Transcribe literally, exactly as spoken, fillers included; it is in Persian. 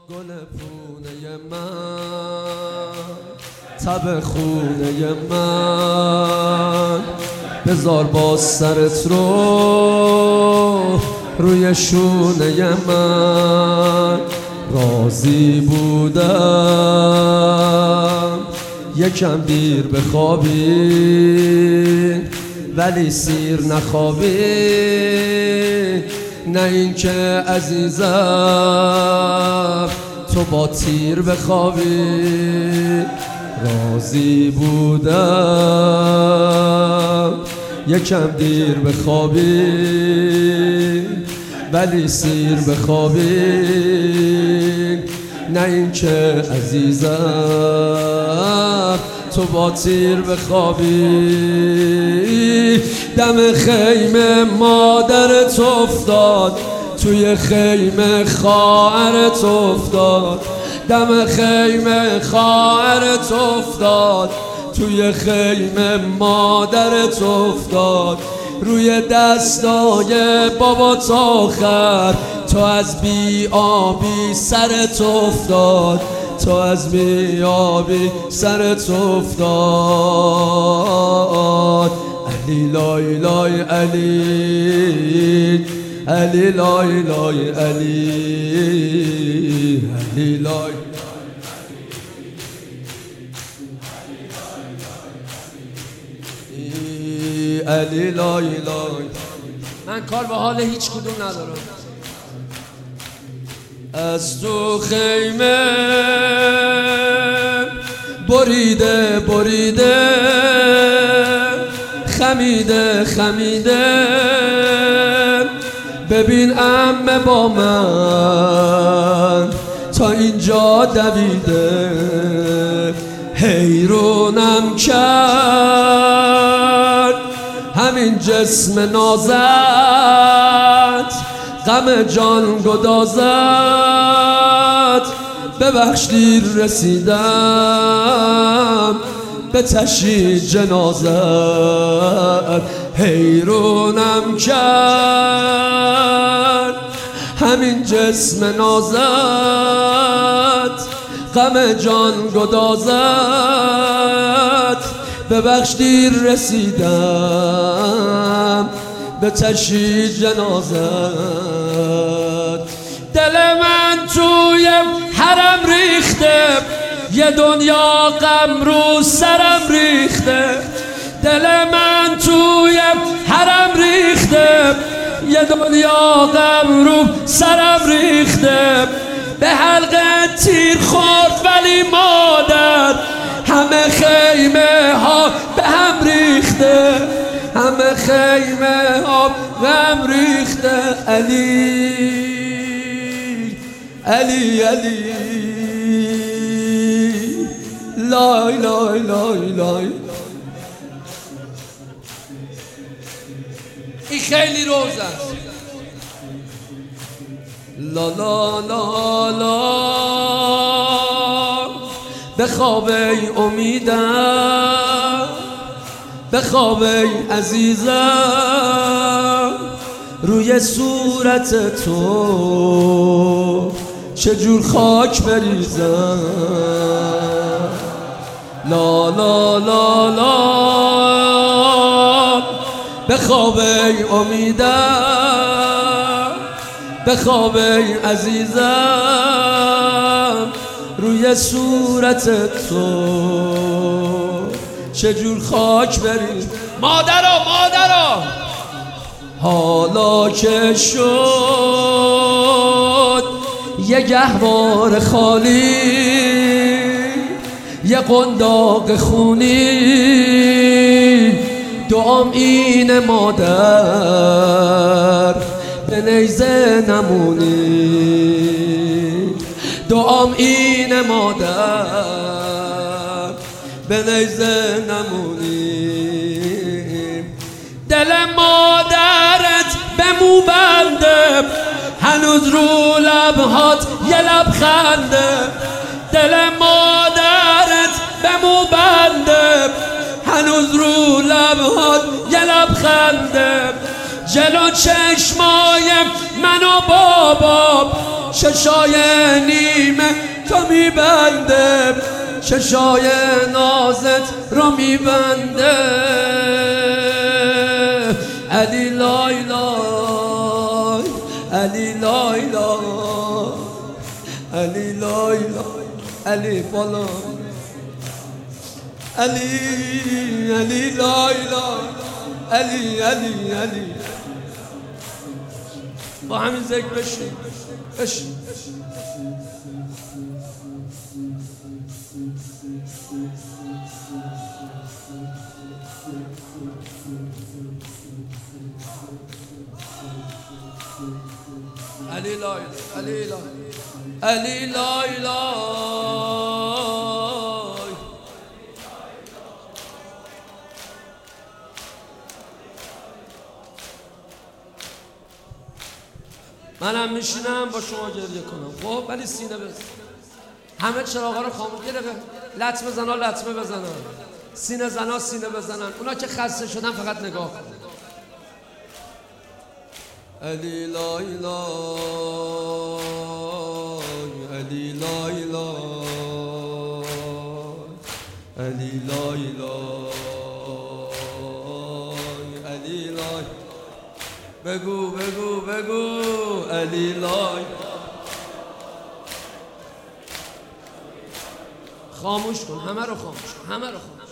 گل پونه من، تب خونه من، بذار با سرت رو روی شونه من. راضی بودم یکم دیر بخوابی ولی سیر نخوابی، نه این که عزیزم تو با تیر بخوابی. راضی بودم یکم دیر بخوابی ولی سیر بخوابی، نه این که عزیزم تو با تیر بخوابی. دم خیمه مادرت افتاد، توی خیمه خواهرت افتاد. دم خیمه خواهرت افتاد، توی خیمه مادرت افتاد. روی دستای بابات آخر تو از بی آبی سرت افتاد، تو از بی آبی سرت افتاد. علی لای لای علی، علی لای لای علی، علی لای علی لای لای. من کار به حال هیچ کدوم ندارم. از تو خیمه بریده بریده، خمیده خمیده، ببین عمه با من تا اینجا دویده. حیرونم کرد همین جسم نازت، غم جان گدازت. ببخش دیر رسیدم به تشییع جنازت. حیرونم کرد همین جسم نازت، غم جان گدازت. ببخش دیر رسیدم به تشییع جنازت. دل من توی حرم ریخته، یه دنیا غم رو سرم ریخته. دل من توی حرم ریخته، یه دنیا غم رو سرم ریخته. به حلقه تیر خورد ولی مادر، همه خیمه ها به هم ریخته، همه خیمه ها به هم ریخته. علی علی علی لای لای لای لای. این خیلی روز است. لا لا لا لا بخواب ای امیدم، بخواب ای عزیزم. روی صورت تو چجور خاک بریزم. لا لا لا لا بخواب ای امیدم، بخواب ای عزیزم. روی صورت تو چجور خاک بریزم. مادرا مادرا حالا که شد یه گهوار خالی، یه قنداق خونی، دعام اینه مادر به نیزه نمونی. دعام اینه مادر به نیزه نمونی. دل مادرت به مو بنده، هنوز رو لبهات یه لبخنده. دل مادرت به مو بنده، هنوز رو لبهات یه لبخنده. جلو چشمای من و با بابا ششای نیمه تا میبنده چشای نازت را میبنده علی لای لای علی لای لای علی لای لای علی بالا علی علی لای لای علی علی علی با همین ذکر بشین بشین علی لای علی لای علی لای لای منم میشینم با شما گریه کنم خب ولی سینه بزن همه چراغا رو خاموش گرفت لطمه زنا لطمه بزنن سینه زنا سینه بزنن اونا که خسته شدن فقط نگاه کن علی لای لای علی لای لای علی لای لای علی لای بگو بگو بگو علی لای خاموش کن همه رو خاموش کن همه رو خاموش